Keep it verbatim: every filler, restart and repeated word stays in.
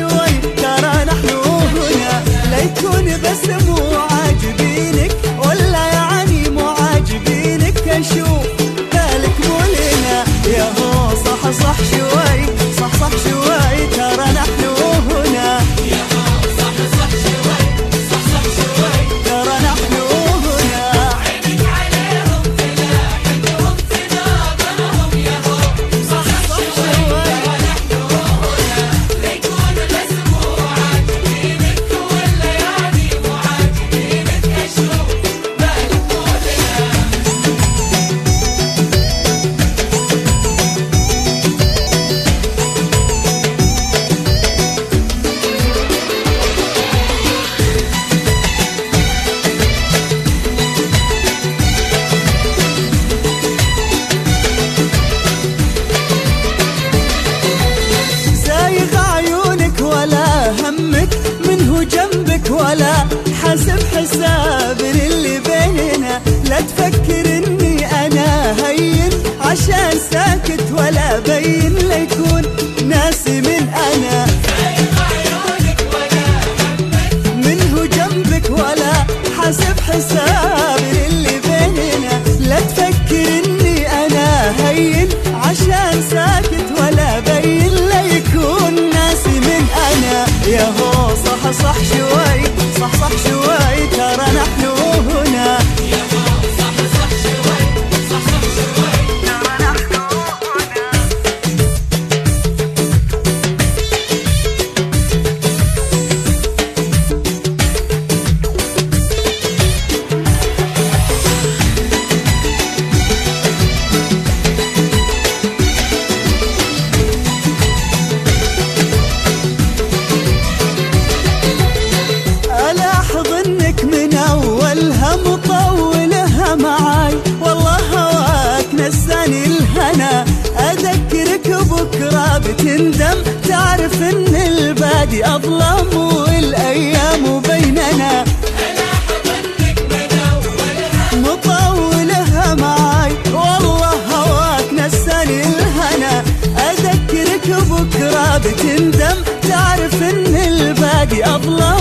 شوي ترى نحن هنا، لا يكون بس مو عاجبينك ولا يعني مو عاجبينك، اشوف بالك مو لنا يا هو. صح صح شوي صح صح شوي ترى نحن هنا، يا هو صح صح شوي صح صح شوي ترى نحن هنا. عينك عليهم تلاحقهم تناظرهم يا هو. صح صح شوي ترى نحن هنا، لا يكون بس مو عاجبينك ولا يعني مو عاجبينك، اشوف بالك مو لنا. زايغ عيونك ولا همك منه جنبك ولا حاسب حساب اللي بيننا، لا تفكر اني انا هين عشان ساكت ولا بين، لا يكون ناسي من انا. زايغ عيونك ولا همك منه جنبك ولا حاسب حساب اللي بيننا، لا تفكر اني انا هين عشان ساكت ولا بين، لا يكون ناسي من انا يا هو. صح صح شوي صح صح شوي ترى نحن هنا، يا هو صح صح شوي صح صح شوي ترى نحن هنا. ألاحظ إنك من أولها مطولها معاي، والله هواك نساني الهنا، أذكرك بكرة بتندم تعرف إن البادي أظلم والأيام بيننا. ألاحظ إنك من أولها مطولها معاي، والله هواك نساني الهنا، أذكرك بكرة بتندم تعرف إن الباقي أظلم